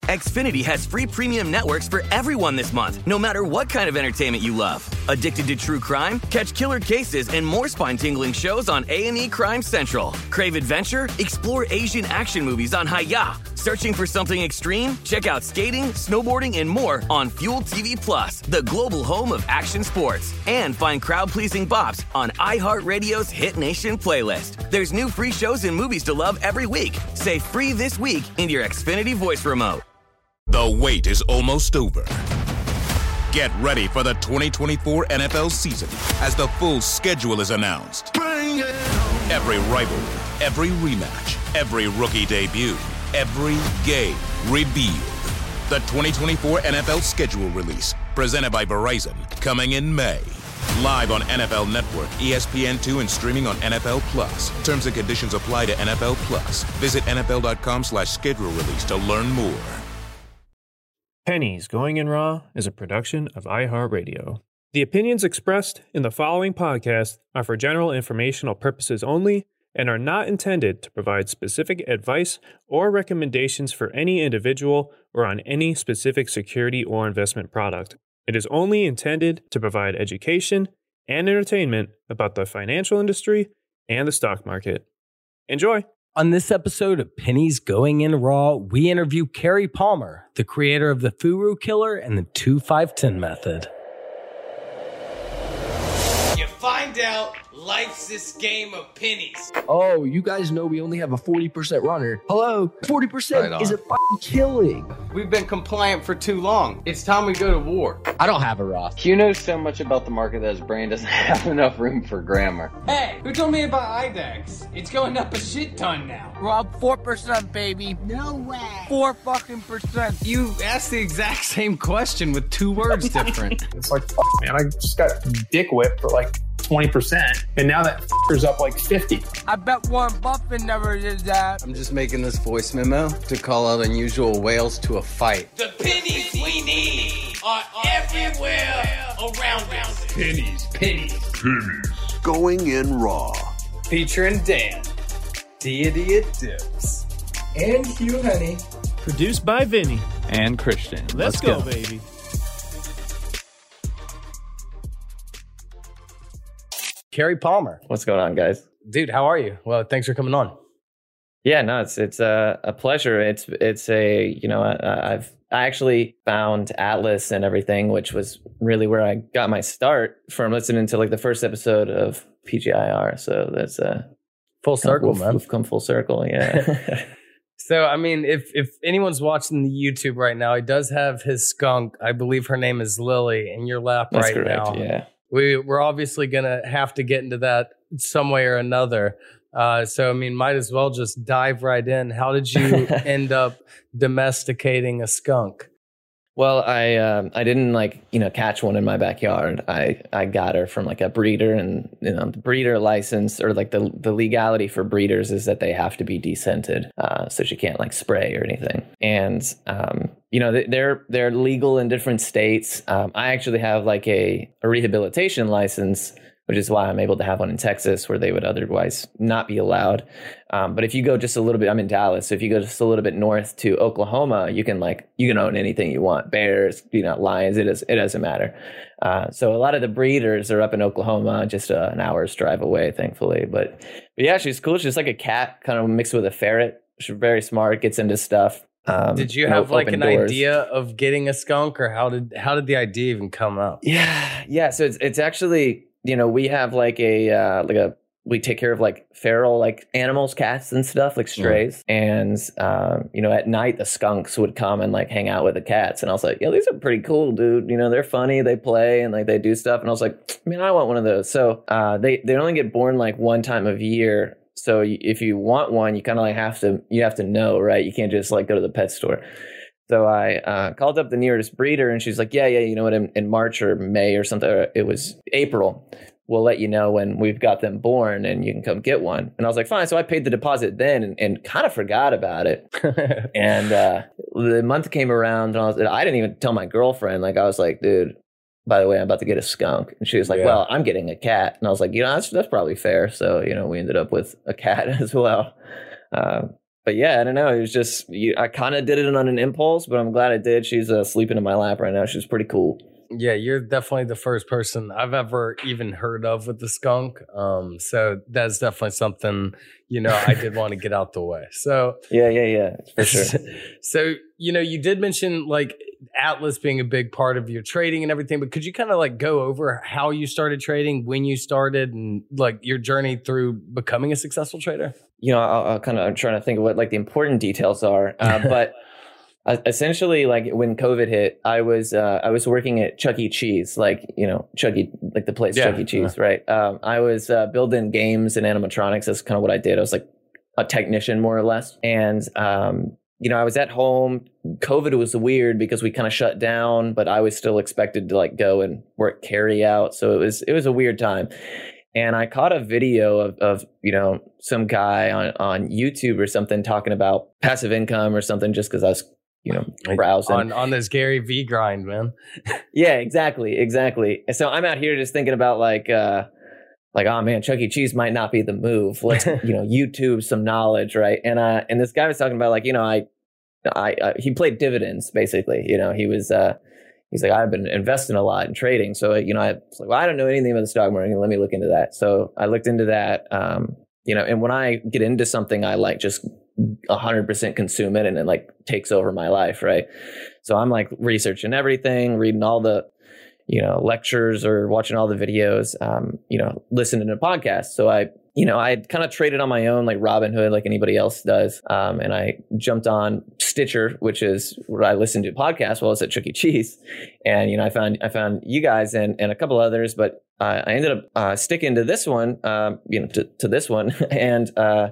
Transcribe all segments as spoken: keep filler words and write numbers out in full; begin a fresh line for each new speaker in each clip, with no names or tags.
Xfinity has free premium networks for everyone this month, no matter what kind of entertainment you love. Addicted to true crime? Catch killer cases and more spine-tingling shows on A and E Crime Central. Crave adventure? Explore Asian action movies on Hi-Ya. Searching for something extreme? Check out skating, snowboarding, and more on Fuel T V Plus, the global home of action sports. And find crowd-pleasing bops on iHeartRadio's Hit Nation playlist. There's new free shows and movies to love every week. Say free this week in your Xfinity voice remote.
The wait is almost over. Get ready for the twenty twenty-four N F L season as the full schedule is announced. Bring it on. Every rivalry, every rematch, every rookie debut, every game revealed. The twenty twenty-four N F L schedule release, presented by Verizon, coming in May. Live on N F L Network, E S P N two, and streaming on N F L Plus. Terms and conditions apply to N F L Plus. Visit N F L dot com slash schedule release to learn more.
Pennies Going in Raw is a production of iHeartRadio. The opinions expressed in the following podcast are for general informational purposes only and are not intended to provide specific advice or recommendations for any individual or on any specific security or investment product. It is only intended to provide education and entertainment about the financial industry and the stock market. Enjoy!
On this episode of Pennies Going in Raw, we interview Kerry Palmer, the creator of the Furu Killer and the two five ten method.
You find out life's this game of pennies.
Oh, you guys know we only have a forty percent runner. Hello? forty percent right is a fucking killing.
We've been compliant for too long. It's time we go to war.
I don't have a Roth.
Q knows so much about the market that his brain doesn't have enough room for grammar.
Hey, who told me about I DEX? It's going up a shit ton now.
We're up four percent, baby.
No way.
Four fucking percent.
You asked the exact same question with two words different.
It's like, fuck, man, I just got dick whipped for like twenty percent, and now that f***er's up like fifty.
I bet Warren Buffett never did that.
I'm just making this voice memo to call out unusual whales to a fight.
The pennies we need are everywhere around us.
Pennies, pennies,
pennies. Going in Raw.
Featuring Dan, Deity Dips, and Hugh Honey.
Produced by Vinny.
And Christian.
Let's, Let's go, go, baby.
Kerry Palmer.
What's going on, guys?
Dude, how are you? Well, thanks for coming on.
Yeah, no, it's it's a, a pleasure. It's it's a, you know, I, I've I actually found Atlas and everything, which was really where I got my start from listening to like the first episode of P G I R. So that's a
full circle,
we've,
man.
We've come full circle, yeah.
So, I mean, if if anyone's watching the YouTube right now, he does have his skunk. I believe her name is Lily in your lap
that's
right
correct,
now.
Yeah.
We, we're obviously going to have to get into that some way or another. Uh, so, I mean, might as well just dive right in. How did you end up domesticating a skunk?
Well, I um, I didn't like, you know, catch one in my backyard. I, I got her from like a breeder, and, you know, the breeder license or like the, the legality for breeders is that they have to be descented. Uh, so she can't like spray or anything. And, um, you know, they're they're legal in different states. Um, I actually have like a, a rehabilitation license, which is why I'm able to have one in Texas where they would otherwise not be allowed. Um, but if you go just a little bit, I'm in Dallas. So if you go just a little bit north to Oklahoma, you can like, you can own anything you want. Bears, you know, lions, it is, it doesn't matter. Uh, so a lot of the breeders are up in Oklahoma, just uh, an hour's drive away, thankfully. But, but yeah, she's cool. She's like a cat kind of mixed with a ferret. She's very smart, gets into stuff. Um,
did you have like an
doors.
idea of getting a skunk, or how did, how did the idea even come up?
Yeah. Yeah. So it's, it's actually, you know, we have like a, uh, like a, we take care of like feral, like animals, cats and stuff, like strays. Mm. And, um, you know, at night the skunks would come and like hang out with the cats. And I was like, yeah, these are pretty cool, dude. You know, they're funny. They play and like they do stuff. And I was like, man, I want one of those. So, uh, they, they only get born like one time of year. So if you want one, you kind of like have to, you have to know, right? You can't just like go to the pet store. So I uh, called up the nearest breeder and she's like, yeah, yeah, you know what, in, in March or May or something, or it was April, we'll let you know when we've got them born and you can come get one. And I was like, fine. So I paid the deposit then and, and kind of forgot about it. And uh, the month came around and I, was, I didn't even tell my girlfriend. Like I was like, dude, by the way, I'm about to get a skunk. And she was like, yeah. well, I'm getting a cat. And I was like, you know, that's, that's probably fair. So, you know, we ended up with a cat as well. Uh, but yeah, I don't know. It was just, you, I kind of did it on an impulse, but I'm glad I did. She's uh, sleeping in my lap right now. She's pretty cool.
Yeah, you're definitely the first person I've ever even heard of with the skunk. Um, so that's definitely something, you know, I did want to get out the way. So
yeah, yeah, yeah, for sure.
So, you know, you did mention like Atlas being a big part of your trading and everything, but could you kind of like go over how you started trading, when you started, and like your journey through becoming a successful trader?
You know, I'll, I'll kind of, I'm trying to think of what like the important details are, uh, but essentially, like when COVID hit, I was uh, I was working at Chuck E. Cheese, like you know Chuck E. like the place yeah. Chuck E. Cheese, yeah. right? Um, I was uh, building games and animatronics. That's kind of what I did. I was like a technician, more or less. And um, you know, I was at home. COVID was weird because we kind of shut down, but I was still expected to like go and work carry out. So it was it was a weird time. And I caught a video of, of you know some guy on on YouTube or something talking about passive income or something, just because I was. You know, browsing
on, on this Gary V grind, man.
Yeah, exactly. Exactly. So I'm out here just thinking about like, uh, like, oh man, Chuck E. Cheese might not be the move. Let's, you know, YouTube some knowledge. Right. And, uh, and this guy was talking about like, you know, I, I, uh, he played dividends basically, you know, he was, uh, he's like, I've been investing a lot in trading. So, you know, I was like, well, I don't know anything about the stock market. Let me look into that. So I looked into that, um, you know, and when I get into something, I like just a hundred percent consume it and it like takes over my life. Right. So I'm like researching everything, reading all the, you know, lectures or watching all the videos, um, you know, listening to podcasts. So I, you know, I kind of traded on my own, like Robinhood, like anybody else does. Um, and I jumped on Stitcher, which is where I listened to podcasts while I was at Chuck E. Cheese. And, you know, I found, I found you guys and, and a couple others, but uh, I ended up uh, sticking to this one, um, you know, to, to this one. and, uh,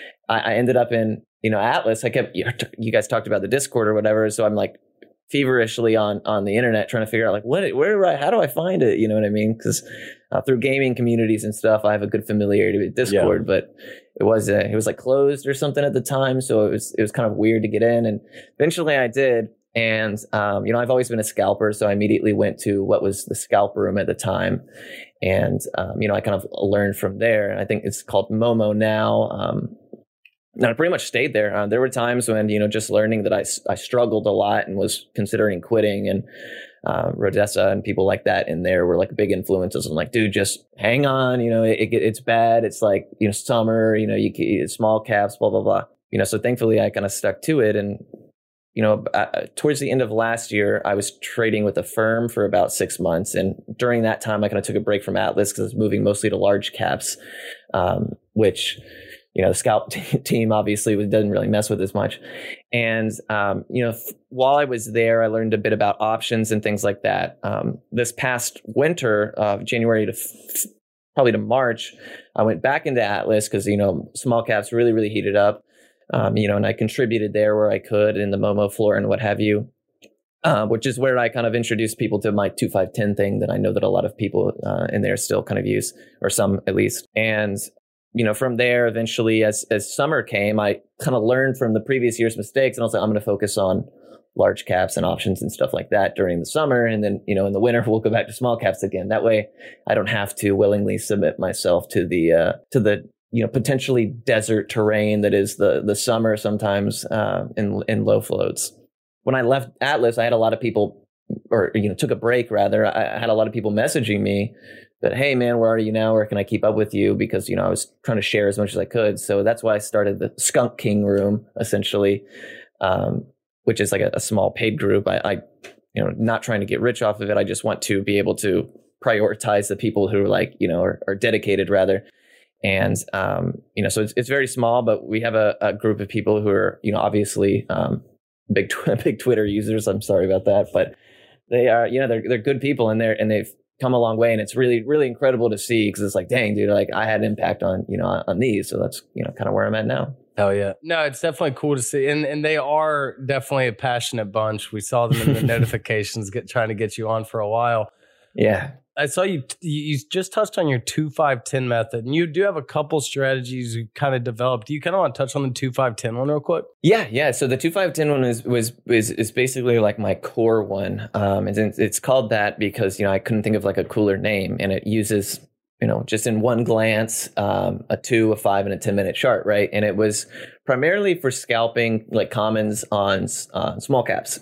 I ended up in, you know, Atlas. I kept, you guys talked about the Discord or whatever. So I'm like feverishly on, on the internet trying to figure out like, what, where do I, how do I find it? You know what I mean? Cause uh, through gaming communities and stuff, I have a good familiarity with Discord, yeah. but it was, uh, it was like closed or something at the time. So it was, it was kind of weird to get in, and eventually I did. And, um, you know, I've always been a scalper. So I immediately went to what was the scalp room at the time. And, um, you know, I kind of learned from there. I think it's called Momo now. Um, And I pretty much stayed there. Uh, there were times when, you know, just learning that I, I struggled a lot and was considering quitting, and uh, Rodessa and people like that in there were like big influences. I'm like, dude, just hang on. You know, it, it, it's bad. It's like, you know, summer, you know, you can small caps, blah, blah, blah. You know, so thankfully I kind of stuck to it. And, you know, uh, towards the end of last year, I was trading with a firm for about six months. And during that time, I kind of took a break from Atlas because I was moving mostly to large caps, um, which... You know, the scalp t- team obviously doesn't really mess with as much. And, um, you know, f- while I was there, I learned a bit about options and things like that. Um, this past winter, uh, January to f- probably to March, I went back into Atlas because, you know, small caps really, really heated up, um, you know, and I contributed there where I could in the Momo floor and what have you, uh, which is where I kind of introduced people to my two five ten thing that I know that a lot of people uh, in there still kind of use, or some at least. And you know, from there, eventually, as as summer came, I kind of learned from the previous year's mistakes, and I was like, I'm going to focus on large caps and options and stuff like that during the summer, and then, you know, in the winter, we'll go back to small caps again. That way, I don't have to willingly submit myself to the uh, to the you know potentially desert terrain that is the the summer sometimes uh, in in low floats. When I left Atlas, I had a lot of people, or you know, took a break rather. I had a lot of people messaging me that, hey man, where are you now? Where can I keep up with you? Because, you know, I was trying to share as much as I could. So that's why I started the Skunk King room, essentially, um, which is like a, a small paid group. I, I, you know, not trying to get rich off of it. I just want to be able to prioritize the people who are like, you know, are, are dedicated rather. And, um, you know, so it's, it's very small, but we have a, a group of people who are, you know, obviously, um, big, tw- big Twitter users. I'm sorry about that, but they are, you know, they're, they're good people in there, and they've come a long way. And it's really, really incredible to see, because it's like, dang, dude, like I had impact on, you know, on these. So that's, you know, kind of where I'm at now.
Hell yeah. No, it's definitely cool to see. And and they are definitely a passionate bunch. We saw them in the notifications get trying to get you on for a while.
Yeah.
I saw you, you just touched on your two five ten method, and you do have a couple strategies you kind of developed. Do you kind of want to touch on the two five ten one real quick?
Yeah, yeah. So the two five ten one is was is, is basically like my core one. Um, and it's called that because, you know, I couldn't think of like a cooler name, and it uses you know, just in one glance, um, a two, a five, and a ten minute chart, right? And it was primarily for scalping like commons on uh, small caps.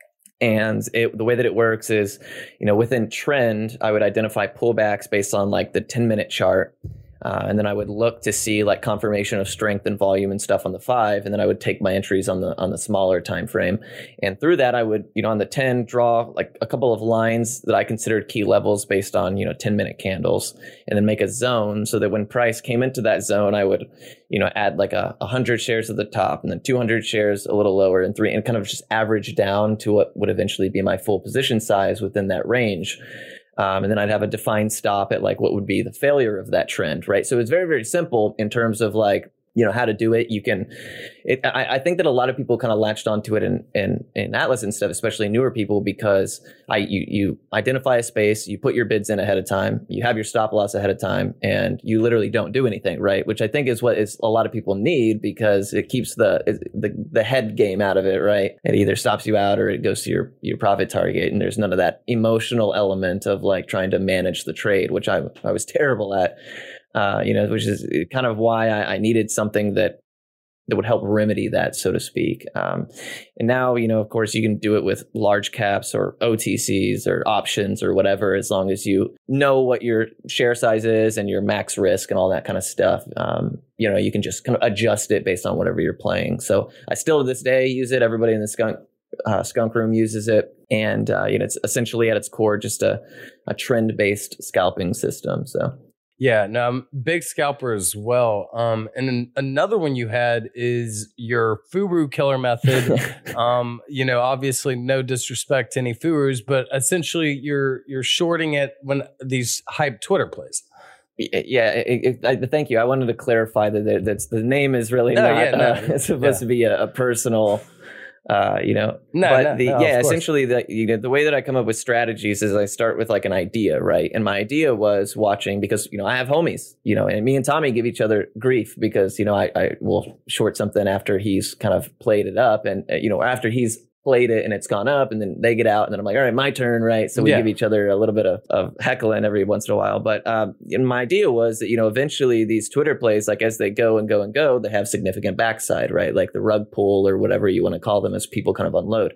And it, the way that it works is, you know, within trend, I would identify pullbacks based on like the ten minute chart. Uh, and then I would look to see like confirmation of strength and volume and stuff on the five. And then I would take my entries on the on the smaller time frame. And through that, I would, you know, on the ten, draw like a couple of lines that I considered key levels based on, you know, ten minute candles, and then make a zone so that when price came into that zone, I would, you know, add like a one hundred shares at the top and then two hundred shares a little lower and three, and kind of just average down to what would eventually be my full position size within that range. Um, and then I'd have a defined stop at like what would be the failure of that trend, right? So it's very, very simple in terms of like, you know, how to do it. You can, it, I, I think that a lot of people kind of latched onto it in, in, in Atlas and stuff, especially newer people, because I, you, you identify a space, you put your bids in ahead of time, you have your stop loss ahead of time, and you literally don't do anything, right? Which I think is what is a lot of people need, because it keeps the, the, the head game out of it, right? It either stops you out or it goes to your, your profit target. And there's none of that emotional element of like trying to manage the trade, which I, I was terrible at. Uh, you know, which is kind of why I, I needed something that that would help remedy that, so to speak. Um, and now, you know, of course, you can do it with large caps or O T Cs or options or whatever, as long as you know what your share size is and your max risk and all that kind of stuff. Um, you know, you can just kind of adjust it based on whatever you're playing. So I still to this day use it. Everybody in the skunk uh, skunk room uses it. And, uh, you know, it's essentially at its core just a, a trend-based scalping system. So.
Yeah, no, I'm a big scalper as well. Um, and then another one you had is your Furu killer method. um, you know, obviously no disrespect to any Furus, but essentially you're you're shorting it when these hype Twitter plays.
Yeah, it, it, I, thank you. I wanted to clarify that that's the name is really no, not yeah, no, uh, it's supposed yeah. to be a, a personal. Uh, you know,
no,
but
no,
the,
no,
yeah, essentially the, you know, the way that I come up with strategies is I start with like an idea, right? And my idea was watching, because, you know, I have homies, you know, and me and Tommy give each other grief because, you know, I, I will short something after he's kind of played it up, and, uh, you know, after he's played it and it's gone up, and then they get out, and then I'm like, all right, my turn, right? So we yeah. give each other a little bit of, of heckling every once in a while. But um, and my idea was that, you know, eventually these Twitter plays, like as they go and go and go, they have significant backside, right? Like the rug pull or whatever you want to call them, as people kind of unload.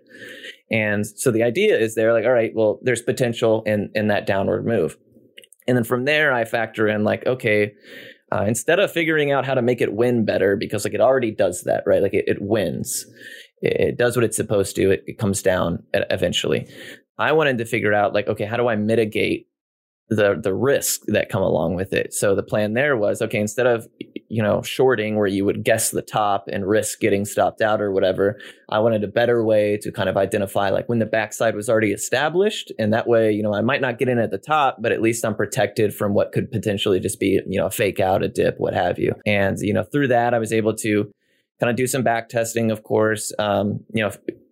And so the idea is they're like, all right, well, there's potential in in that downward move. And then from there, I factor in like, okay, uh, instead of figuring out how to make it win better, because like it already does that, right? Like it, it wins. It does what it's supposed to. It, it comes down eventually. I wanted to figure out like, okay, how do I mitigate the the risk that come along with it? So the plan there was, okay, instead of, you know, shorting where you would guess the top and risk getting stopped out or whatever, I wanted a better way to kind of identify like when the backside was already established. And that way, you know, I might not get in at the top, but at least I'm protected from what could potentially just be, you know, a fake out, a dip, what have you. And, you know, through that, I was able to kind of do some back testing, of course. Um, you know,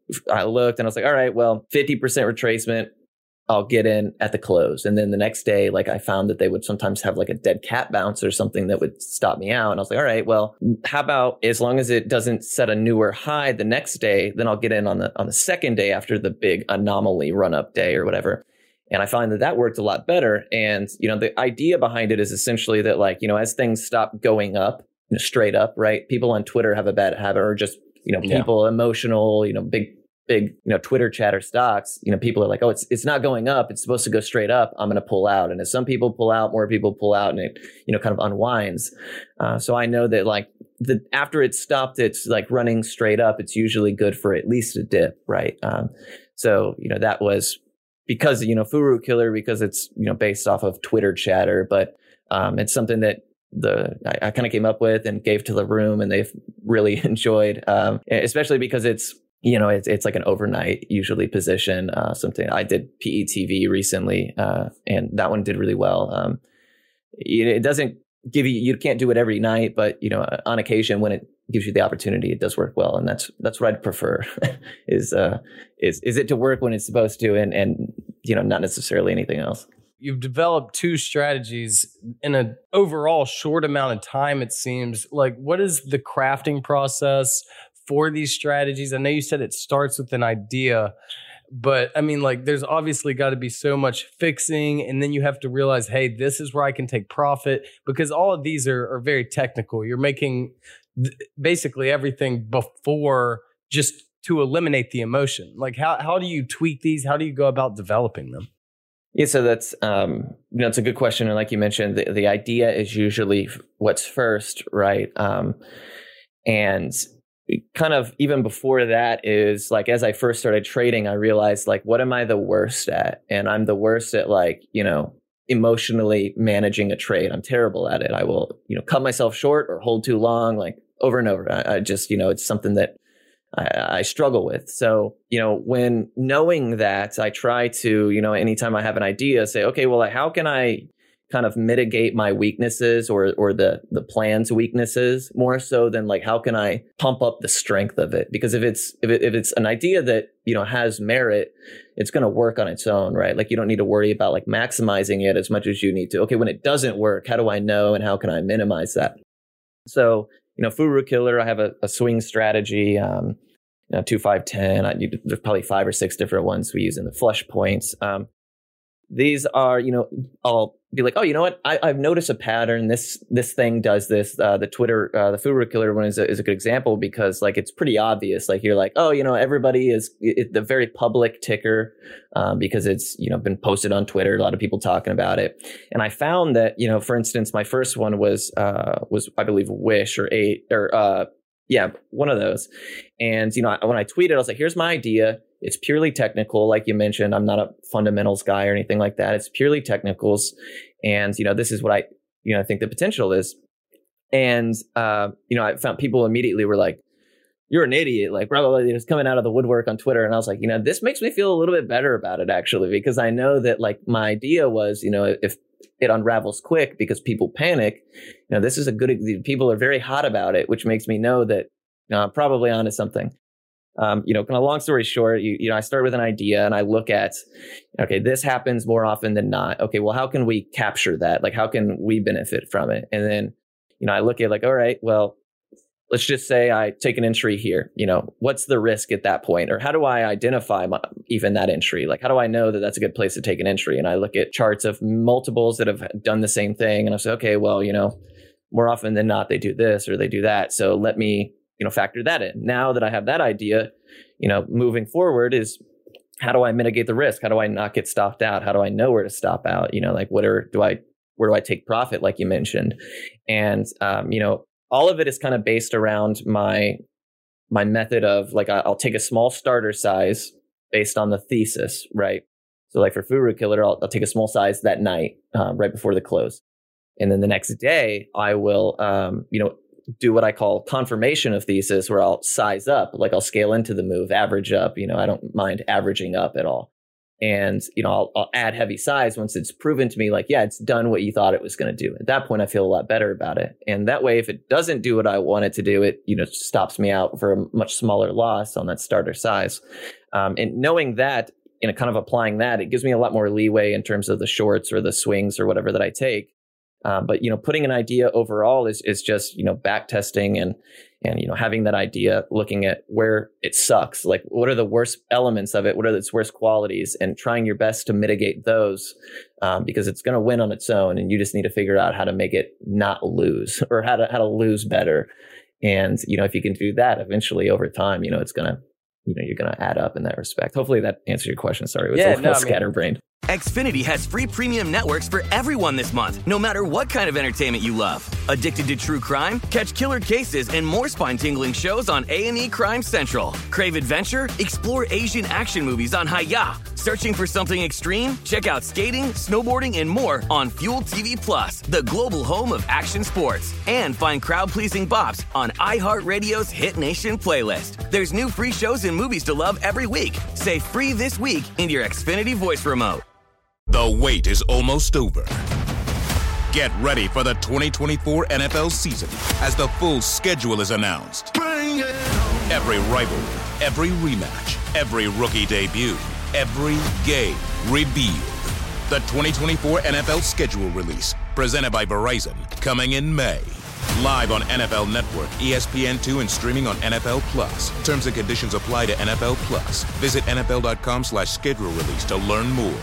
I looked and I was like, all right, well, fifty percent retracement, I'll get in at the close. And then the next day, like I found that they would sometimes have like a dead cat bounce or something that would stop me out. And I was like, all right, well, how about as long as it doesn't set a newer high the next day, then I'll get in on the on the second day after the big anomaly run up day or whatever. And I find that that worked a lot better. And, you know, the idea behind it is essentially that, like, you know, as things stop going up, you know, straight up, right? People on Twitter have a bad habit, or just, you know, people yeah. emotional, you know, big, big, you know, Twitter chatter stocks, you know, people are like, oh, it's it's not going up. It's supposed to go straight up. I'm going to pull out. And as some people pull out, more people pull out, and it, you know, kind of unwinds. Uh, so I know that like the after it's stopped, it's like running straight up. It's usually good for at least a dip, right? Um, so, you know, that was because, you know, Furu Killer, because it's, you know, based off of Twitter chatter, but um, it's something that the I, I kind of came up with and gave to the room, and they've really enjoyed, um, especially because it's, you know, it's it's like an overnight usually position. Uh, something I did P E T V recently, uh, and that one did really well. Um, it, it doesn't give you, you can't do it every night, but, you know, on occasion when it gives you the opportunity, it does work well. And that's that's what I'd prefer is uh, is is it to work when it's supposed to, and and you know, not necessarily anything else.
You've developed two strategies in an overall short amount of time, it seems. Like, what is the crafting process for these strategies? I know you said it starts with an idea, But I mean, like, there's obviously got to be so much fixing. And then you have to realize, hey, this is where I can take profit, because all of these are, are very technical. You're making th- basically everything before just to eliminate the emotion. Like, how, how do you tweak these? How do you go about developing them?
Yeah, so that's um, you know, it's a good question. And like you mentioned, the, the idea is usually what's first, right? Um, and kind of even before that is like, as I first started trading, I realized like, what am I the worst at? And I'm the worst at like, you know, emotionally managing a trade. I'm terrible at it. I will, you know, cut myself short or hold too long, like over and over. I, I just, you know, it's something that I, I struggle with. So, you know, when knowing that, I try to, you know, anytime I have an idea, say, okay, well, like, how can I kind of mitigate my weaknesses or or the the plan's weaknesses more so than like, how can I pump up the strength of it? Because if it's if, it, if it's an idea that, you know, has merit, it's going to work on its own, right? Like, you don't need to worry about like maximizing it as much as you need to. Okay, when it doesn't work, how do I know and how can I minimize that? So, you know, Furu Killer, I have a, a swing strategy, um, you know, two, five, ten. I need, there's probably five or six different ones we use in the flush points. Um, these are, you know, I'll be like, oh, you know what? I, I've noticed a pattern. This this thing does this. Uh, the Twitter, uh, the Furu Killer one is a, is a good example because like it's pretty obvious. Like you're like, oh, you know, everybody is it, the very public ticker um, because it's, you know, been posted on Twitter. A lot of people talking about it. And I found that, you know, for instance, my first one was uh, was I believe Wish or eight or uh, yeah, one of those. And you know, when I tweeted, I was like, here's my idea. It's purely technical, like you mentioned. I'm not a fundamentals guy or anything like that. It's purely technicals, and you know, this is what I, you know, I think the potential is. And uh, you know, I found people immediately were like, "You're an idiot!" Like, blah blah blah. Just coming out of the woodwork on Twitter, and I was like, you know, this makes me feel a little bit better about it actually, because I know that like my idea was, you know, if it unravels quick because people panic, you know, this is a good. People are very hot about it, which makes me know that you know, I'm probably onto something. Um, you know, kind of long story short, you, you know, I start with an idea and I look at, okay, this happens more often than not. Okay, well, how can we capture that? Like, how can we benefit from it? And then, you know, I look at like, all right, well, let's just say I take an entry here. You know, what's the risk at that point? Or how do I identify my, even that entry? Like, how do I know that that's a good place to take an entry? And I look at charts of multiples that have done the same thing. And I say, okay, well, you know, more often than not, they do this or they do that. So let me, you know, factor that in. Now that I have that idea, you know, moving forward is how do I mitigate the risk? How do I not get stopped out? How do I know where to stop out? You know, like what are, do I, where do I take profit? Like you mentioned. And, um, you know, all of it is kind of based around my, my method of like, I'll take a small starter size based on the thesis, right? So like for Furu Killer, I'll, I'll take a small size that night, uh, right before the close. And then the next day I will, um, you know, do what I call confirmation of thesis, where I'll size up, like I'll scale into the move, average up. You know, I don't mind averaging up at all. And, you know, I'll, I'll add heavy size once it's proven to me, like, yeah, it's done what you thought it was going to do. At that point, I feel a lot better about it. And that way, if it doesn't do what I want it to do, it, you know, stops me out for a much smaller loss on that starter size. Um, and knowing that, you know, kind of applying that, it gives me a lot more leeway in terms of the shorts or the swings or whatever that I take. Um, but, you know, putting an idea overall is is just, you know, back testing and, and, you know, having that idea, looking at where it sucks, like what are the worst elements of it? What are its worst qualities, and trying your best to mitigate those, um, because it's going to win on its own. And you just need to figure out how to make it not lose, or how to, how to lose better. And, you know, if you can do that eventually over time, you know, it's going to, you know, you're going to add up in that respect. Hopefully that answered your question. Sorry, it was
yeah,
a little
no,
scatterbrained.
Xfinity has free premium networks for everyone this month, no matter what kind of entertainment you love. Addicted to true crime? Catch killer cases and more spine-tingling shows on A and E Crime Central. Crave adventure? Explore Asian action movies on Hi-Ya. Searching for something extreme? Check out skating, snowboarding, and more on Fuel T V Plus, the global home of action sports. And find crowd-pleasing bops on iHeartRadio's Hit Nation playlist. There's new free shows and movies to love every week. Say free this week in your Xfinity voice remote.
The wait is almost over. Get ready for the twenty twenty-four N F L season as the full schedule is announced. Bring it on. Every rivalry, every rematch, every rookie debut, every game revealed. The twenty twenty-four N F L schedule release, presented by Verizon, coming in May. Live on N F L Network, E S P N two, and streaming on N F L Plus. Terms and conditions apply to N F L Plus. Visit N F L dot com slash schedule release to learn more.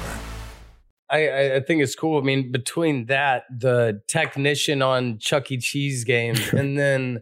I, I think it's cool. I mean, between that, the technician on Chuck E. Cheese games, and then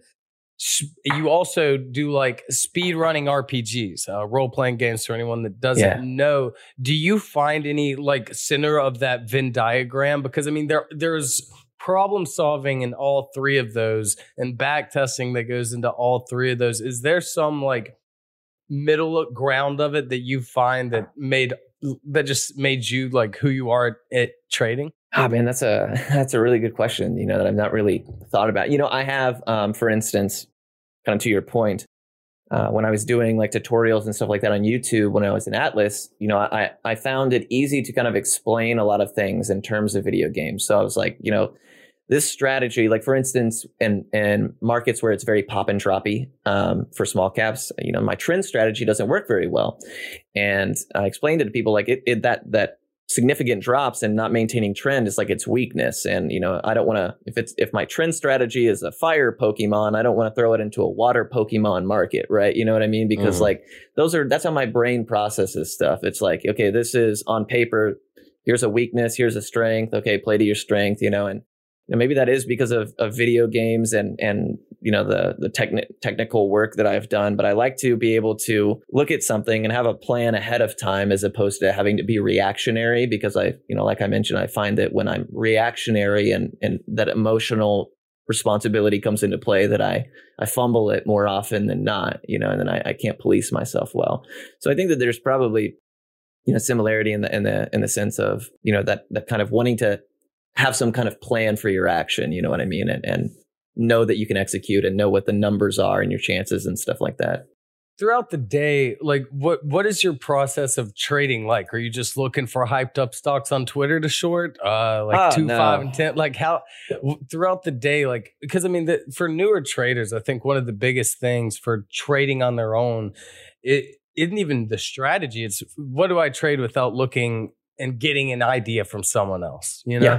you also do like speed running R P Gs, uh, role playing games for anyone that doesn't yeah. know. Do you find any like center of that Venn diagram? Because I mean, there there's problem solving in all three of those, and back testing that goes into all three of those. Is there some like middle ground of it that you find that made that just made you like who you are at, at trading?
Ah, man, that's a that's a really good question, you know, that I've not really thought about. You know, I have, um, for instance, kind of to your point, uh, when I was doing like tutorials and stuff like that on YouTube when I was in Atlas, you know, I, I found it easy to kind of explain a lot of things in terms of video games. So I was like, you know, this strategy, like for instance, in, in markets where it's very pop and droppy um, for small caps, you know, my trend strategy doesn't work very well. And I explained it to people like it, it that that significant drops and not maintaining trend is like its weakness. And, you know, I don't want to, if it's, if my trend strategy is a fire Pokemon, I don't want to throw it into a water Pokemon market, right? You know what I mean? Because mm. like those are, that's how my brain processes stuff. It's like, okay, this is on paper, here's a weakness, here's a strength. Okay, play to your strength, you know, and you know, maybe that is because of, of video games and, and, you know, the, the techni- technical work that I've done. But I like to be able to look at something and have a plan ahead of time as opposed to having to be reactionary, because I, you know, like I mentioned, I find that when I'm reactionary and, and that emotional responsibility comes into play, that I, I fumble it more often than not, you know, and then I, I can't police myself well. So I think that there's probably, you know, similarity in the, in the, in the sense of, you know, that, that kind of wanting to have some kind of plan for your action, you know what I mean? And, and know that you can execute and know what the numbers are and your chances and stuff like that.
Throughout the day, like what what is your process of trading like? Are you just looking for hyped up stocks on Twitter to short? Uh, like
oh,
two,
no.
five, and ten? Like how throughout the day, like because I mean the, for newer traders, I think one of the biggest things for trading on their own, it isn't even the strategy. It's what do I trade without looking and getting an idea from someone else, you know?
Yeah.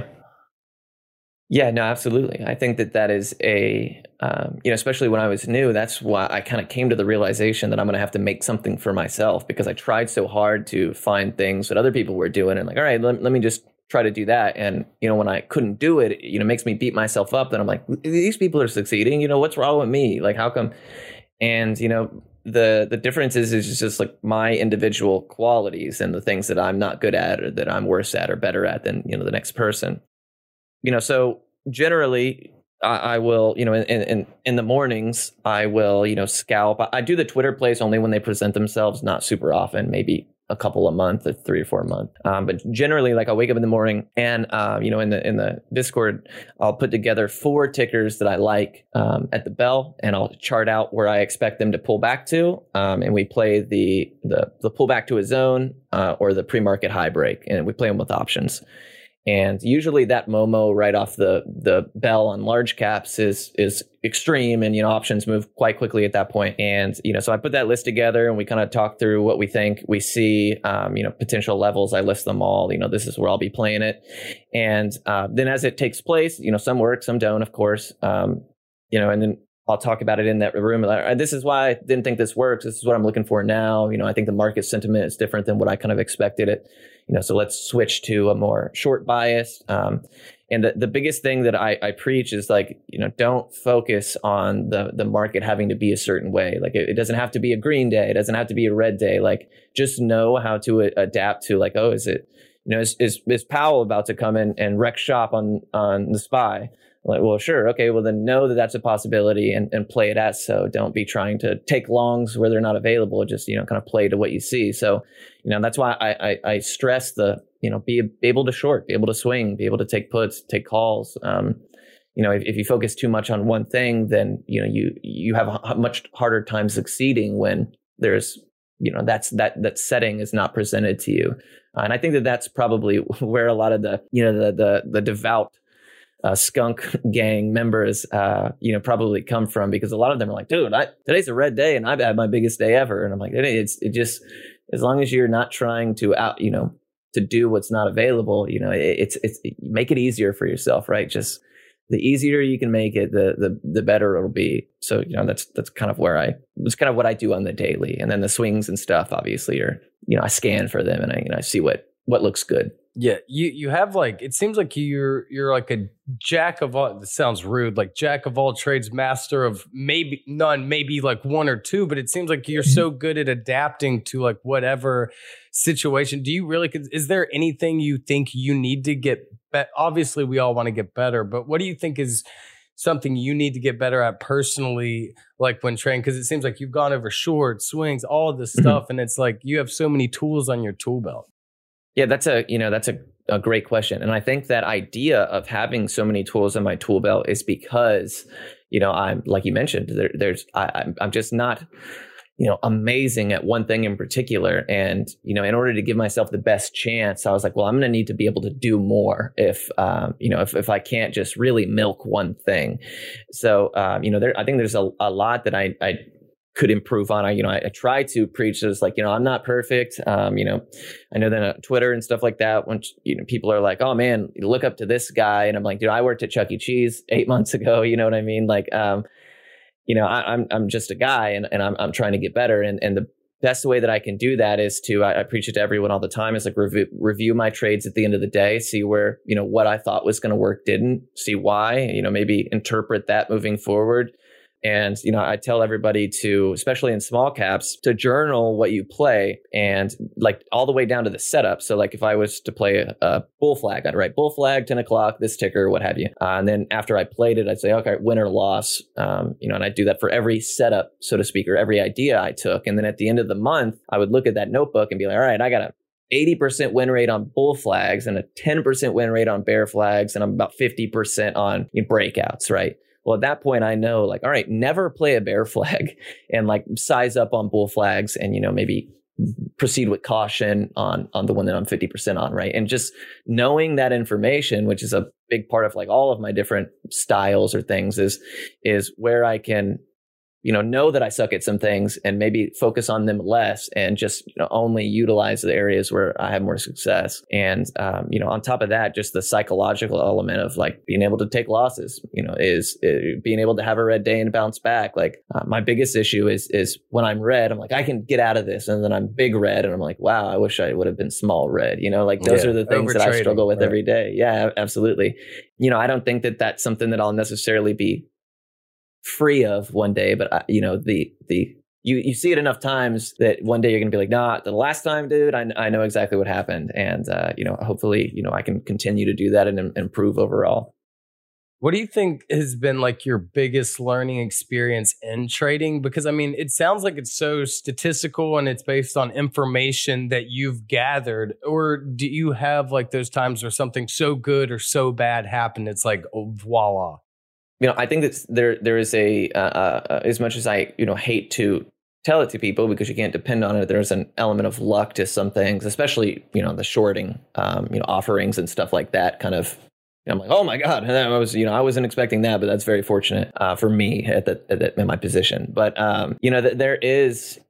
Yeah, no, absolutely. I think that that is a, um, you know, especially when I was new, that's why I kind of came to the realization that I'm going to have to make something for myself, because I tried so hard to find things that other people were doing and like, all right, let, let me just try to do that. And, you know, when I couldn't do it, you know, it makes me beat myself up. Then I'm like, these people are succeeding. You know, what's wrong with me? Like, how come? And, you know, the the difference is, is just like my individual qualities and the things that I'm not good at or that I'm worse at or better at than, you know, the next person. You know, so generally I, I will, you know, in, in in the mornings, I will, you know, scalp. I, I do the Twitter plays only when they present themselves, not super often, maybe a couple a month, or three or four a month. Um, but generally, like I'll wake up in the morning and, uh, you know, in the in the Discord, I'll put together four tickers that I like um, at the bell, and I'll chart out where I expect them to pull back to. Um, and we play the the the pull back to a zone uh, or the pre-market high break, and we play them with options. And usually that Momo right off the the bell on large caps is is extreme, and you know options move quite quickly at that point. And you know, so I put that list together, and we kind of talk through what we think we see. Um, you know, potential levels. I list them all. You know, this is where I'll be playing it. And uh, then as it takes place, you know, some work, some don't, of course. Um, you know, and then I'll talk about it in that room. This is why I didn't think this works. This is what I'm looking for now. You know, I think the market sentiment is different than what I kind of expected it. You know, so let's switch to a more short bias. Um, and the, the biggest thing that I, I preach is like, you know, don't focus on the the market having to be a certain way. Like it, it doesn't have to be a green day. It doesn't have to be a red day. Like just know how to a, adapt to like, oh, is it, you know, is, is, is Powell about to come in and wreck shop on, on the S P Y? Like, well, sure. Okay. Well, then know that that's a possibility and, and play it as so. Don't be trying to take longs where they're not available. Just, you know, kind of play to what you see. So, you know, that's why I, I, I stress the, you know, be able to short, be able to swing, be able to take puts, take calls. Um, you know, if, if you focus too much on one thing, then, you know, you, you have a much harder time succeeding when there's, you know, that's, that, that setting is not presented to you. Uh, and I think that that's probably where a lot of the, you know, the, the, the devout, Uh, skunk gang members, uh, you know, probably come from, because a lot of them are like, dude, I, today's a red day and I've had my biggest day ever. And I'm like, it, it's it just, as long as you're not trying to out, you know, to do what's not available, you know, it, it's, it's, it, make it easier for yourself, right? Just, the easier you can make it, the the the better it'll be. So, you know, that's that's kind of where I it's kind of what I do on the daily. And then the swings and stuff, obviously, are, you know, I scan for them and I, you know, I see what what looks good.
Yeah, you you have like, it seems like you're you're like a jack of all, this sounds rude, like jack of all trades, master of maybe none, maybe like one or two, but it seems like you're so good at adapting to like whatever situation. Do you really, is there anything you think you need to get better? Obviously, we all want to get better, but what do you think is something you need to get better at personally, like when training? Because it seems like you've gone over shorts, swings, all of this stuff, and it's like you have so many tools on your tool belt.
Yeah, that's a, you know, that's a, a great question. And I think that idea of having so many tools in my tool belt is because, you know, I'm, like you mentioned, there, there's, I, I'm, I'm just not, you know, amazing at one thing in particular. And, you know, in order to give myself the best chance, I was like, well, I'm going to need to be able to do more if, um, you know, if, if I can't just really milk one thing. So, um, you know, there, I think there's a, a lot that I, I, could improve on. I, you know, I, I try to preach this, like, you know, I'm not perfect. Um, you know, I know that on Twitter and stuff like that, when, you know, people are like, oh man, you look up to this guy. And I'm like, dude, I worked at Chuck E. Cheese eight months ago. You know what I mean? Like, um, you know, I, I'm, I'm just a guy and, and I'm, I'm trying to get better. And, and the best way that I can do that is to, I, I preach it to everyone all the time, is like review, review my trades at the end of the day, see where, you know, what I thought was going to work didn't, see why, you know, maybe interpret that moving forward. And, you know, I tell everybody to, especially in small caps, to journal what you play, and like all the way down to the setup. So like if I was to play a, a bull flag, I'd write bull flag, ten o'clock, this ticker, what have you. Uh, and then after I played it, I'd say, okay, win or loss. Um, you know, and I'd do that for every setup, so to speak, or every idea I took. And then at the end of the month, I would look at that notebook and be like, all right, I got a eighty percent win rate on bull flags and a ten percent win rate on bear flags. And I'm about fifty percent on, you know, breakouts, right? Well, at that point, I know, like, all right, never play a bear flag and like size up on bull flags and, you know, maybe proceed with caution on, on the one that I'm fifty percent on. Right. And just knowing that information, which is a big part of like all of my different styles or things, is, is where I can, you know, know that I suck at some things and maybe focus on them less and just, you know, only utilize the areas where I have more success. And, um, you know, on top of that, just the psychological element of like being able to take losses, you know, is, is being able to have a red day and bounce back. Like uh, my biggest issue is, is when I'm red, I'm like, I can get out of this. And then I'm big red and I'm like, wow, I wish I would have been small red. You know, like those yeah, are the things that I struggle with right. every day. Yeah, absolutely. You know, I don't think that that's something that I'll necessarily be free of one day, but uh, you know, the the you you see it enough times that one day you're gonna be like, nah, the last time, dude, I, I know exactly what happened. And uh, you know, hopefully, you know, I can continue to do that and, and improve overall.
What do you think has been like your biggest learning experience in trading? Because I mean, it sounds like it's so statistical and it's based on information that you've gathered. Or do you have like those times where something so good or so bad happened, it's like, oh, voila?
You know, I think that there there is a uh, uh, as much as I you know hate to tell it to people because you can't depend on it. There's an element of luck to some things, especially you know the shorting, um, you know offerings and stuff like that. Kind of, you know, I'm like, oh my god, and I was you know I wasn't expecting that, but that's very fortunate uh, for me at the, at the in my position. But um, you know, th- there is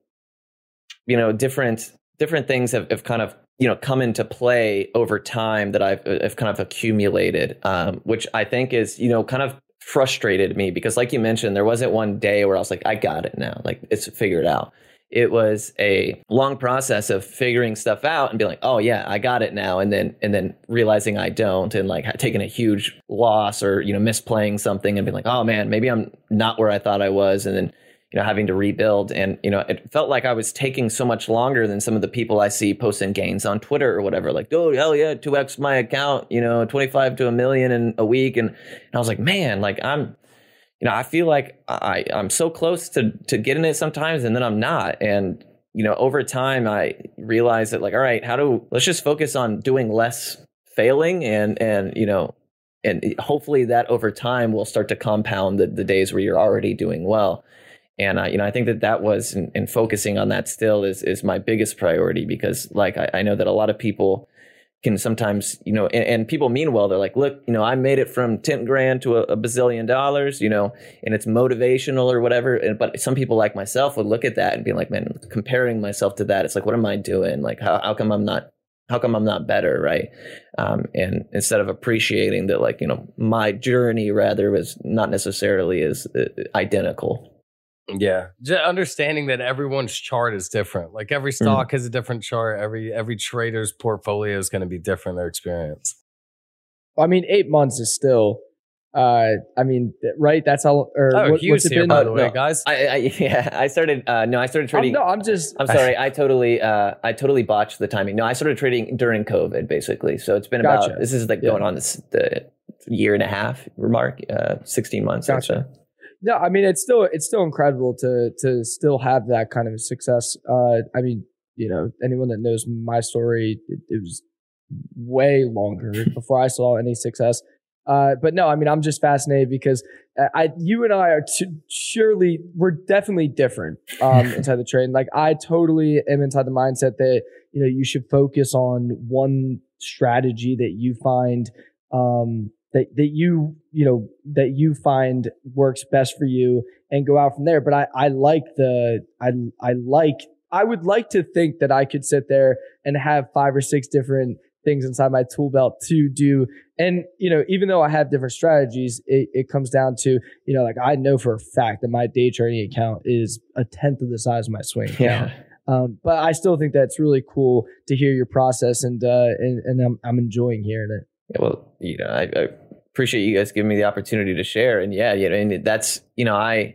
you know different different things have, have kind of you know come into play over time that I've, I've kind of accumulated, um, which I think is you know kind of frustrated me because like you mentioned, there wasn't one day where I was like, I got it now, like it's figured out. It was a long process of figuring stuff out and being like, oh yeah, I got it now. And then, and then realizing I don't, and like taking a huge loss or, you know, misplaying something and being like, oh man, maybe I'm not where I thought I was. And then, you know, having to rebuild. And, you know, it felt like I was taking so much longer than some of the people I see posting gains on Twitter or whatever, like, oh, hell yeah, two X my account, you know, twenty-five to a million in a week. And, and I was like, man, like I'm, you know, I feel like I, I'm so close to, to getting it sometimes and then I'm not. And, you know, over time, I realized that like, all right, how do, let's just focus on doing less failing and, and, you know, and hopefully that over time will start to compound the, the days where you're already doing well. And, uh, you know, I think that that was, and, and focusing on that still is, is my biggest priority because like, I, I know that a lot of people can sometimes, you know, and, and people mean well, they're like, look, you know, I made it from ten grand to a, a bazillion dollars, you know, and it's motivational or whatever. And, but some people like myself would look at that and be like, man, comparing myself to that, it's like, what am I doing? Like, how, how come I'm not how come I'm not better, right? Um, and instead of appreciating that, like, you know, my journey rather was not necessarily as uh, identical.
Yeah, just understanding that everyone's chart is different. Like every stock mm. has a different chart. Every every trader's portfolio is going to be different. Their experience.
I mean, eight months is still. Uh, I mean, right? That's how. Or
oh,
what,
Hugh's
what's it
here,
been?
by the
Uh,
way,
no,
guys.
I, I yeah, I started. Uh, no, I started trading.
I'm, no, I'm just.
I'm sorry. I totally. Uh, I totally botched the timing. No, I started trading during COVID, basically. So it's been
Gotcha.
about. This is like
Yeah.
going on this the year and a half mark. Uh, sixteen months.
Gotcha.
Or so.
No, I mean it's still it's still incredible to to still have that kind of success. Uh, I mean, you know, anyone that knows my story, it, it was way longer before I saw any success. Uh, but no, I mean, I'm just fascinated because I, you and I are t- surely we're definitely different um, inside the trade. Like I totally am inside the mindset that you know you should focus on one strategy that you find. Um, that, that you, you know, that you find works best for you and go out from there. But I, I like the, I, I like, I would like to think that I could sit there and have five or six different things inside my tool belt to do. And, you know, even though I have different strategies, it, it comes down to, you know, like I know for a fact that my day trading account is a tenth of the size of my swing account.
Yeah.
Um, but I still think that's really cool to hear your process and, uh, and, and I'm, I'm enjoying hearing it.
Yeah, well, you know, I, I appreciate you guys giving me the opportunity to share. And yeah, you know, and that's, you know, I,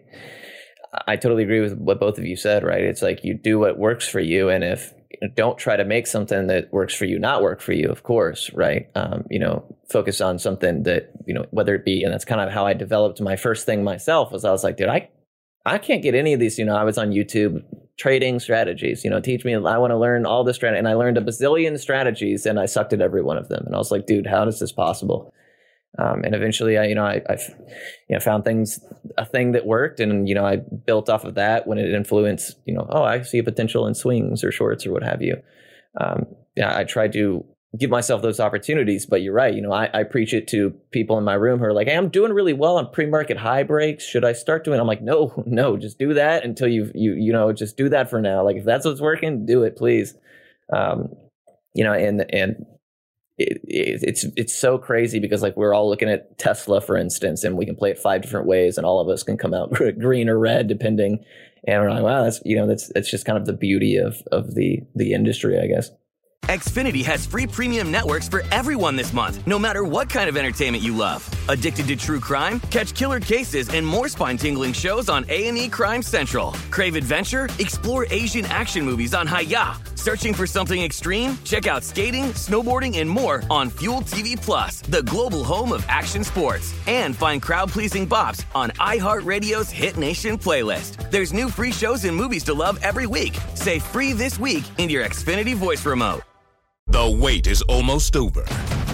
I totally agree with what both of you said, right? It's like you do what works for you. And if you know, don't try to make something that works for you not work for you, of course, right? Um, you know, focus on something that, you know, whether it be, and that's kind of how I developed my first thing myself was I was like, dude, I, I can't get any of these, you know, I was on YouTube trading strategies, you know, teach me, I want to learn all this strategy. And I learned a bazillion strategies and I sucked at every one of them. And I was like, dude, how is this possible? Um, and eventually I, you know, I, I, you know, found things, a thing that worked. And, you know, I built off of that when it influenced, you know, oh, I see a potential in swings or shorts or what have you. Um, yeah, I tried to give myself those opportunities, but you're right. You know, I, I preach it to people in my room who are like, hey, I'm doing really well on pre-market high breaks. Should I start doing it? I'm like, no, no, just do that until you've, you, you know, just do that for now. Like if that's what's working, do it, please. Um, you know, and, and it, it, it's, it's so crazy because like we're all looking at Tesla, for instance, and we can play it five different ways and all of us can come out green or red depending. And we're like, wow, that's, you know, that's, that's just kind of the beauty of, of the, the industry, I guess.
Xfinity has free premium networks for everyone this month, no matter what kind of entertainment you love. Addicted to true crime? Catch killer cases and more spine-tingling shows on A and E Crime Central. Crave adventure? Explore Asian action movies on Hi-Ya. Searching for something extreme? Check out skating, snowboarding, and more on Fuel T V Plus, the global home of action sports. And find crowd-pleasing bops on iHeartRadio's Hit Nation playlist. There's new free shows and movies to love every week. Say free this week in your Xfinity voice remote.
The wait is almost over.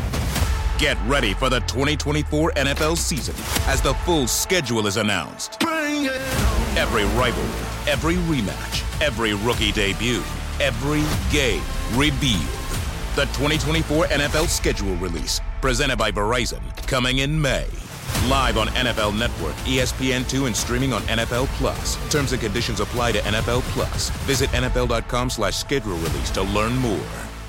Get ready for the twenty twenty-four N F L season as the full schedule is announced. Bring it on. Every rivalry, every rematch, every rookie debut, every game revealed. The twenty twenty-four N F L schedule release, presented by Verizon, coming in May. Live on N F L Network, E S P N two, and streaming on N F L Plus. Terms and conditions apply to N F L Plus. Visit N F L dot com slash schedule release to learn more.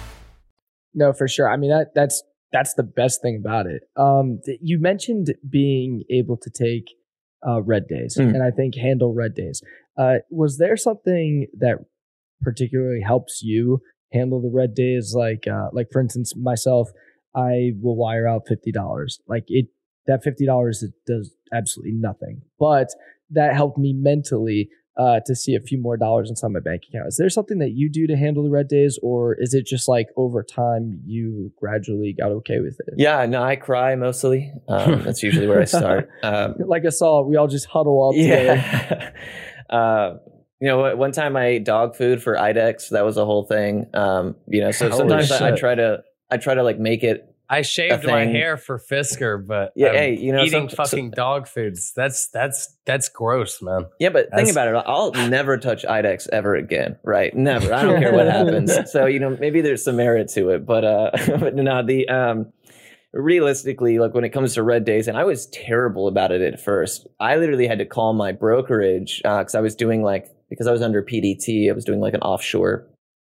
No, for sure. I mean, that that's that's the best thing about it. Um, th- you mentioned being able to take uh, red days, mm. and I think handle red days. Uh, was there something that particularly helps you handle the red days? Like, uh, like for instance, myself, I will wire out fifty dollars. Like it, that fifty dollars does absolutely nothing, but that helped me mentally. Uh, to see a few more dollars inside my bank account. Is there something that you do to handle the red days, or is it just like over time you gradually got okay with it?
Yeah, no, I cry mostly. Um, that's usually where I start. Um,
like I saw, we all just huddle up
yeah.
together.
uh, you know, one time I ate dog food for I D E X. That was a whole thing. Um, you know, so sometimes I, I try to, I try to like make it.
I shaved my hair for Fisker, but
yeah,
I'm
hey, you know,
eating
some,
fucking
some,
dog foods. That's that's that's gross, man.
Yeah, but
that's,
think about it. I'll never touch I D E X ever again, right? Never. I don't care what happens. So you know, maybe there's some merit to it, but uh, but no, the um, realistically, like when it comes to red days, and I was terrible about it at first. I literally had to call my brokerage because uh, I was doing like because I was under P D T, I was doing like an offshore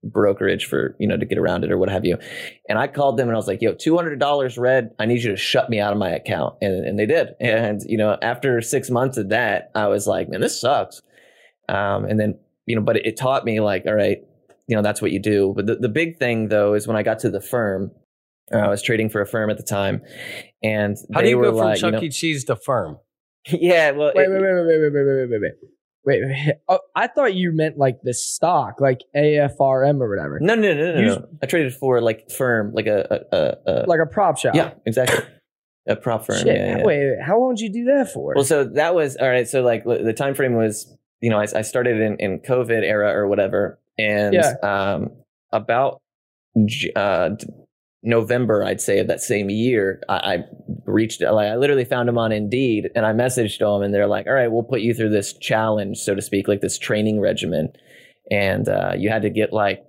brokerage for, you know, to get around it or what have you. And I called them and I was like, yo, two hundred dollars red, I need you to shut me out of my account. And, and they did. And, you know, after six months of that, I was like, man, this sucks. Um, and then, you know, but it, it taught me like, all right, you know, that's what you do. But the, the big thing though, is when I got to the firm, uh, I was trading for a firm at the time. And
how
they
do you
were
go from
like,
Chuck
you know,
E. Cheese to firm?
Yeah, well,
wait,
it,
wait, wait, wait, wait, wait, wait, wait, wait, wait. Wait, wait. Oh, I thought you meant like the stock, like A F R M or whatever.
No, no, no, no,
You-
no. I traded for like firm, like a, a, a, a
Like a prop shop.
yeah, exactly, a prop firm.
Shit.
Yeah, yeah.
Wait, wait, how long did you do that for?
Well, so that was all right. So like the time frame was, you know, I, I started in, in COVID era or whatever, and
Yeah.
um, about J- uh, d- November, I'd say of that same year, I, I reached like I literally found them on Indeed, and I messaged them, and they're like, "All right, we'll put you through this challenge, so to speak, like this training regimen, and uh, you had to get like."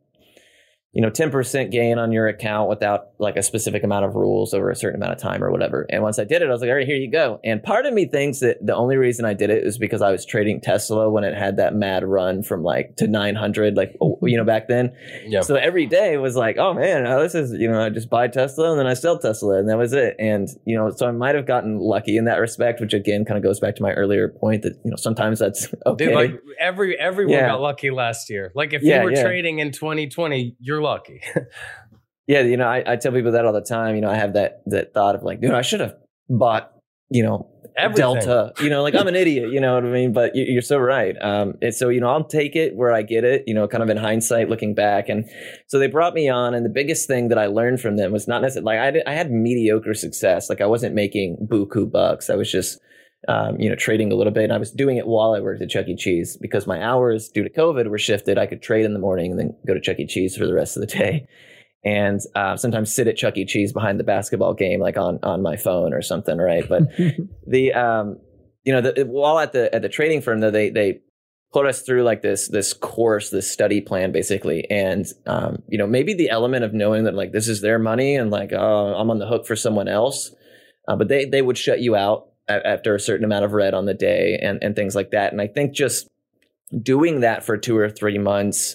you know, ten percent gain on your account without like a specific amount of rules over a certain amount of time or whatever. And once I did it, I was like, all right, here you go. And part of me thinks that the only reason I did it is because I was trading Tesla when it had that mad run from like to nine hundred, like, you know, back then.
Yeah.
So every day was like, oh man, this is, you know, I just buy Tesla and then I sell Tesla and that was it. And, you know, so I might have gotten lucky in that respect, which again, kind of goes back to my earlier point that, you know, sometimes that's okay.
Dude, like every everyone
Yeah.
got lucky last year. Like if
Yeah,
you were
yeah.
trading in twenty twenty, you're lucky.
Yeah, you know, I, I tell people that all the time. You know, I have that that thought of like, dude, I should have bought, you know,
Everything.
Delta. You know, like I'm an idiot. You know what I mean? But you, you're so right. Um, and so you know, I'll take it where I get it. You know, kind of in hindsight, looking back. And so they brought me on, and the biggest thing that I learned from them was not necessarily like I did, I had mediocre success. Like I wasn't making buku bucks. I was just um, you know, trading a little bit. And I was doing it while I worked at Chuck E. Cheese because my hours due to COVID were shifted. I could trade in the morning and then go to Chuck E. Cheese for the rest of the day. And uh, sometimes sit at Chuck E. Cheese behind the basketball game, like on, on my phone or something, right? But the um, you know, the, while at the at the trading firm, though, they they put us through like this this course, this study plan, basically, and um, you know, maybe the element of knowing that like this is their money and like oh, I'm on the hook for someone else, uh, but they they would shut you out a- after a certain amount of red on the day and and things like that. And I think just doing that for two or three months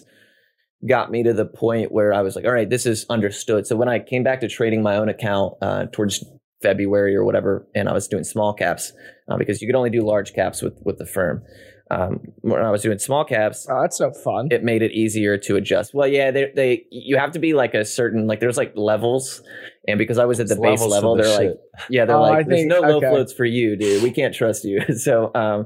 got me to the point where I was like, all right, this is understood. So when I came back to trading my own account uh, towards February or whatever, and I was doing small caps uh, because you could only do large caps with, with the firm. Um, when I was doing small caps,
oh, that's so fun.
It made it easier to adjust. Well, yeah, they, they you have to be like a certain, like there's like levels. And because I was at the
There's
base
levels to
level,
this
they're
shit.
like, yeah, they're
Oh,
like,
I
there's
think-
no low
okay.
floats for you, dude. We can't trust you. So, um,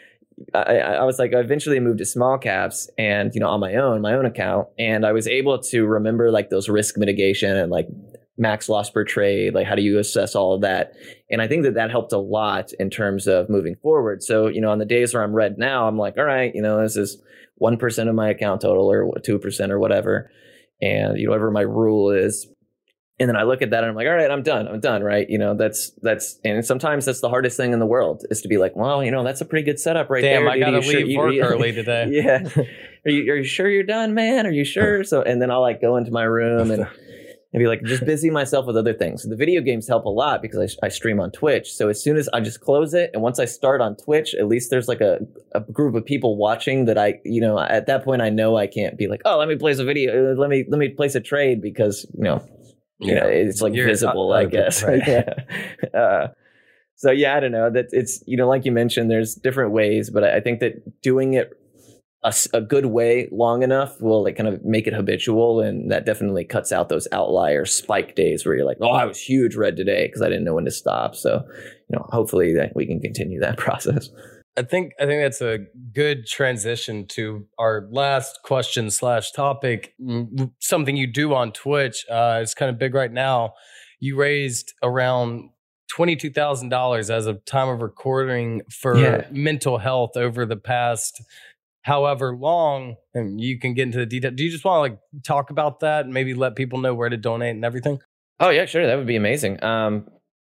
I, I was like, I eventually moved to small caps and, you know, on my own, my own account. And I was able to remember like those risk mitigation and like max loss per trade, like how do you assess all of that? And I think that that helped a lot in terms of moving forward. So, you know, on the days where I'm red now, I'm like, all right, you know, this is one percent of my account total or two percent or whatever. And, you know, whatever my rule is. And then I look at that and I'm like, all right, I'm done. I'm done. Right. You know, that's, that's, and sometimes that's the hardest thing in the world is to be like, well, you know, that's a pretty good setup right
Damn,
there.
I
dude. Are
gotta
you sure
leave
you-
work
you-
early today.
Yeah. Are you, are you sure you're done, man? Are you sure? So, and then I'll like go into my room and, and be like, just busy myself with other things. The video games help a lot because I, I stream on Twitch. So as soon as I just close it, and once I start on Twitch, at least there's like a, a group of people watching that I, you know, at that point I know I can't be like, oh, let me place a video, let me let me place a trade because you know, you know, it's like
You're
visible,
not-
I guess.
right.
Yeah. Uh, so yeah, I don't know that it's you know, like you mentioned, there's different ways, but I I think that doing it a, s- a good way long enough will like kind of make it habitual, and that definitely cuts out those outlier spike days where you're like, oh, I was huge red today because I didn't know when to stop. So, you know, hopefully that we can continue that process.
I think I think that's a good transition to our last question slash topic. Mm, Something you do on Twitch. Uh, it's kind of big right now. You raised around twenty-two thousand dollars as of time of recording for
Yeah.
mental health over the past however long. And you can get into the detail. Do you just want to like talk about that and maybe let people know where to donate and everything?
Oh yeah, sure, that would be amazing. Um,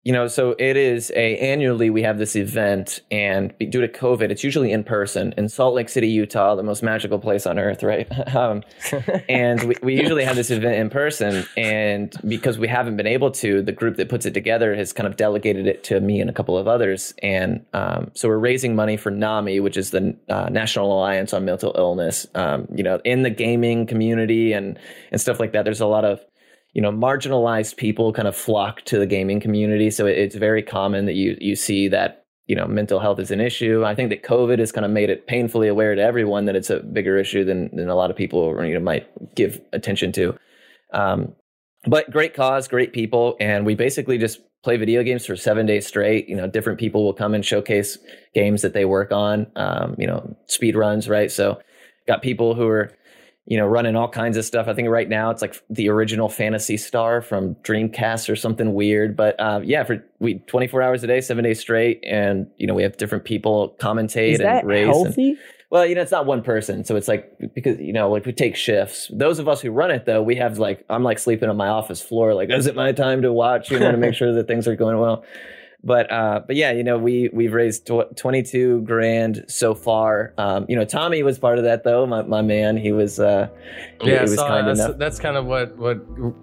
you know, so it is a annually we have this event, and due to COVID, it's usually in person in Salt Lake City, Utah, the most magical place on earth, right? um, and we, we usually have this event in person, and because we haven't been able to, the group that puts it together has kind of delegated it to me and a couple of others, and um, so we're raising money for NAMI, which is the uh, National Alliance on Mental Illness. Um, you know, in the gaming community and and stuff like that, there's a lot of you know, marginalized people kind of flock to the gaming community. So it's very common that you you see that, you know, mental health is an issue. I think that COVID has kind of made it painfully aware to everyone that it's a bigger issue than, than a lot of people, you know, might give attention to. Um, but great cause, great people. And we basically just play video games for seven days straight. You know, different people will come and showcase games that they work on, um, you know, speed runs, right? So got people who are, you know, running all kinds of stuff. I think right now it's like the original Phantasy Star from Dreamcast or something weird. But uh, yeah, for we twenty-four hours a day, seven days straight, and you know we have different people commentate
Is that
and race.
Healthy?
And, well, you know, it's not one person, so it's like because you know, like we take shifts. Those of us who run it, though, we have like I'm like sleeping on my office floor. Like, is it my time to watch? You know, to make sure that things are going well. But uh, but yeah, you know, we we've raised tw- twenty-two grand so far. Um, you know, Tommy was part of that though. My my man, he was uh, he,
yeah,
he was
so
kind
that's,
enough.
That's kind of what what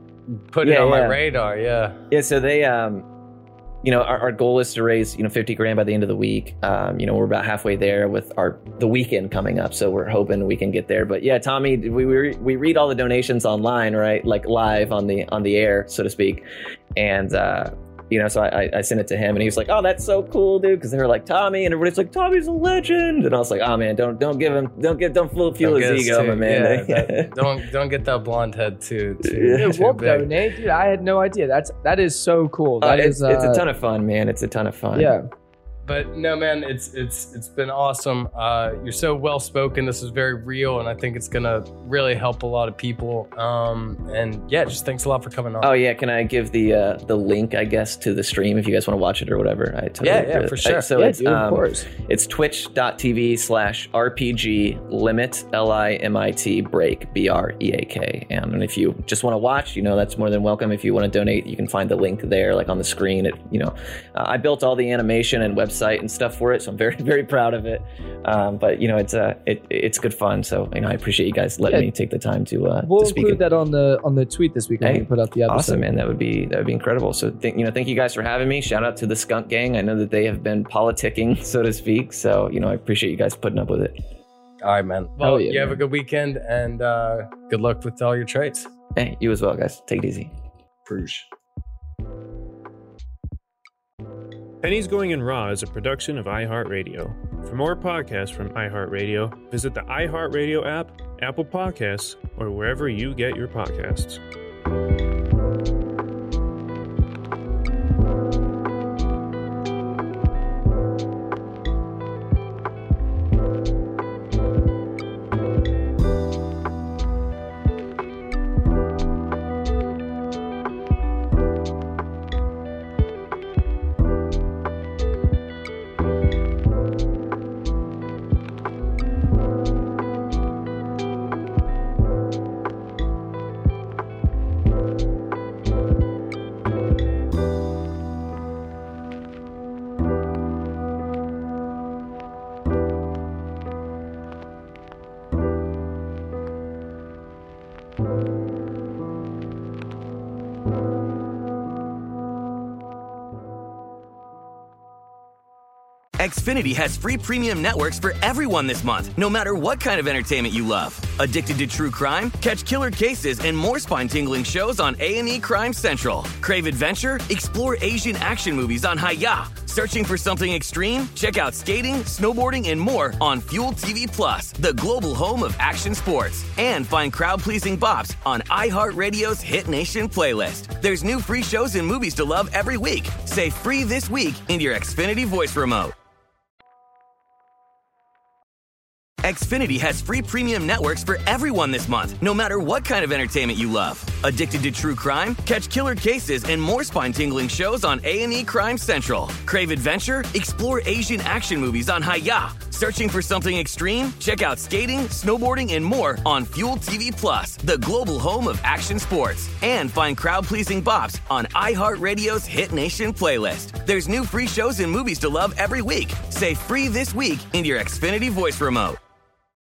put
Yeah,
it on
yeah.
my radar. Yeah,
Yeah. So they, um, you know, our, our goal is to raise you know fifty grand by the end of the week. Um, you know, we're about halfway there with our the weekend coming up, so we're hoping we can get there. But yeah, Tommy, we we, we read all the donations online, right? Like live on the on the air, so to speak, and. Uh, You know, so I, I sent it to him, and he was like, "Oh, that's so cool, dude!" Because they were like Tommy, and everybody's like, "Tommy's a legend," and I was like, "Oh man, don't don't give him, don't get, don't fuel
Don't
his
get us
ego,
too-
my man."
yeah, that- don't don't get that blonde head too too,
Yeah,
too
we'll
big.
donate, dude. I had no idea. That's that is so cool.
Uh,
That
it's,
is,
it's a
uh,
ton of fun, man. It's a ton of fun.
Yeah.
But no, man, it's it's it's been awesome. Uh, you're so well spoken. This is very real, and I think it's gonna really help a lot of people. Um, and yeah, just thanks a lot for coming on.
Oh yeah, can I give the uh, the link, I guess, to the stream if you guys want to watch it or whatever? I totally
Yeah,
agree
yeah,
with
for
it.
sure.
So
Yeah,
it's
dude, of
um,
course.
it's twitch.tv slash RPG limit L I M I T break B R E A K. And if you just want to watch, you know, that's more than welcome. If you want to donate, you can find the link there, like on the screen. It, you know, uh, I built all the animation and website and stuff for it, so I'm very very proud of it. Um, but you know, it's uh, it it's good fun. So you know, I appreciate you guys letting
Yeah.
me take the time to uh,
We'll
to speak.
include that on the on the tweet this week when
Hey,
we put out the episode.
Awesome, man. That would be that would be incredible. So, th- you know, thank you guys for having me. Shout out to the Skunk Gang. I know that they have been politicking, so to speak. So, you know, I appreciate you guys putting up with it.
All right, man. Well,
Hell yeah,
you have a
man.
good weekend, and uh, good luck with all your trades.
Hey, you as well, guys. Take it easy.
Bruges.
Pennies Going in Raw is a production of iHeartRadio. For more podcasts from iHeartRadio, visit the iHeartRadio app, Apple Podcasts, or wherever you get your podcasts.
Xfinity has free premium networks for everyone this month, no matter what kind of entertainment you love. Addicted to true crime? Catch killer cases and more spine-tingling shows on A and E Crime Central. Crave adventure? Explore Asian action movies on Hi-Ya. Searching for something extreme? Check out skating, snowboarding, and more on Fuel T V Plus, the global home of action sports. And find crowd-pleasing bops on iHeartRadio's Hit Nation playlist. There's new free shows and movies to love every week. Say free this week in your Xfinity voice remote. Xfinity has free premium networks for everyone this month, no matter what kind of entertainment you love. Addicted to true crime? Catch killer cases and more spine-tingling shows on A and E Crime Central. Crave adventure? Explore Asian action movies on Hi-Ya. Searching for something extreme? Check out skating, snowboarding, and more on Fuel T V Plus, the global home of action sports. And find crowd-pleasing bops on iHeartRadio's Hit Nation playlist. There's new free shows and movies to love every week. Say free this week in your Xfinity voice remote.